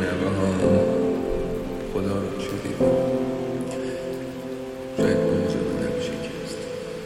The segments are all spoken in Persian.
جعبه ها خدا رو چه دیدم شاید موجود نمیشه کست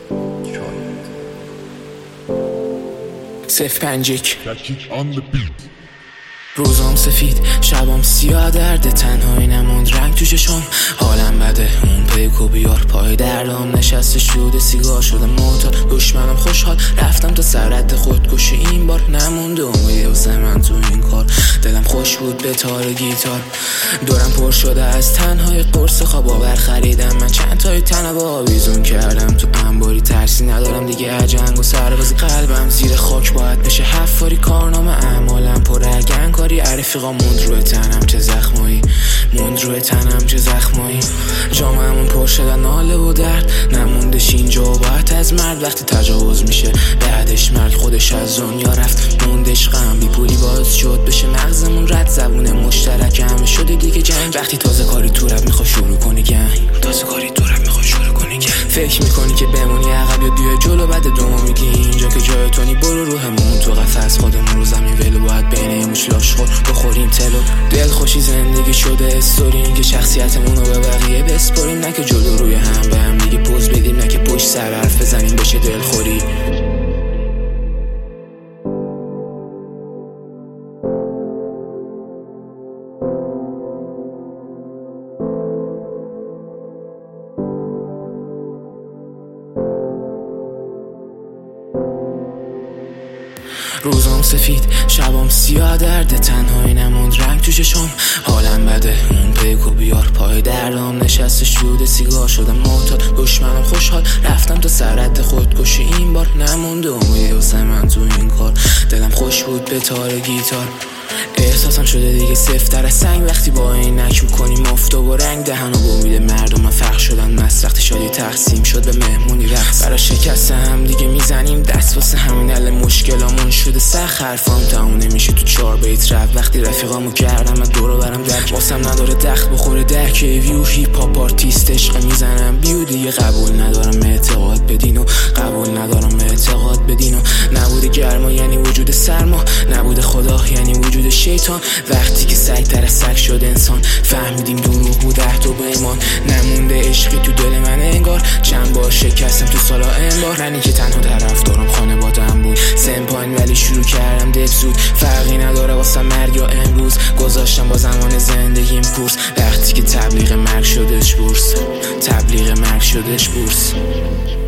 شاید روزام سفید شبام سیاه درده تنهایی نموند رنگ تو چشم حالم بده اون پیک و بیار پای دردام نشسته شده سیگار شده معتاد دشمنم خوشحال رفتم تا سرحد خودکشی این بار نمونده امیدی واسه من تو این کار دلم خوش بود به تار گیتار دورم پر شده از تنهای قرص خواب آور خریدم من چند تای تنه با آویزون کردم تو انباری ترسی ندارم دیگه جنگ و سربازی قلبم زیر خاک باید بشه حفاری کارنامه اعمالم پر رگن کاری رفیقا موند روی تنم چه زخمایی جامعمون پر شدن ناله و درد نموندش اینجا و باید از مرد وقتی تجاوز میشه بعدش مرگ خودش از دنیا رفت موندش غم بی پولی باز شد بشه مغزمون رد زبون مشترک همه شده دیگه جنگ وقتی تازه کاری تو رب میخوای شروع کنی گنگ فکر میکنی که بمونی عقب یا بیای جلو بعد دوم میگی اینجا که جای تونی برو روحمون تو قفس خودمون رو زمین ولو باید بین موش لاشخور بخوریم تلو دل خوشی زندگی شده استوری این که شخصیتمون رو به بقیه بسپاریم نه که جلو روی هم به هم دیگه پوز بدیم نه که پشت سر حرف بزنیم بشه دلخوری روزام سفید شبام سیاه درده تنهایی نموند رنگ تو چشم حالم بده اون پیک و بیار پای دردام نشسته شده سیگار شدم معتاد دشمنم خوشحال رفتم تا سرحد خودکشی این بار نمونده امیدی واسه من تو این کار دلم خوش بود به تار گیتار احساسم شده دیگه سفتر از سنگ وقتی با این نک میکنیم افتاب و رنگ دهن و با امید مردم فرق شدن مست وقتی شادی تقسیم شد به مهمونی رقص برای شکست هم دیگه میزنیم دست واسه همین حل مشکلامون شده سخت حرفام تموم نمیشه تو 4 بیت رپ وقتی رفیقامو کردم از دورو برم درک واسم نداره دخت بخوره درک ویو هیپ هاپ آرتیست عشق میزنم بیو دیگه قبول ندارم اعتقاد بدین و نبوده گرما یعنی وجود سرما نبوده خدا یعنی وجود شیطان وقتی که سگ در سگ شد انسان فهمیدیم دروغ بود عهد و پیمان نمونده عشقی تو دل من انگار چند بار شکستم تو سالا انبار منی که تنها طرفدارم خانواده‌ام بود سن پایین ولی شروع کردم دل زود فرقی نداره واسه مرگ یا امروز گذاشتم با زمان زندگیم کورس وقتی که تبلیغ مرگ شدش بورس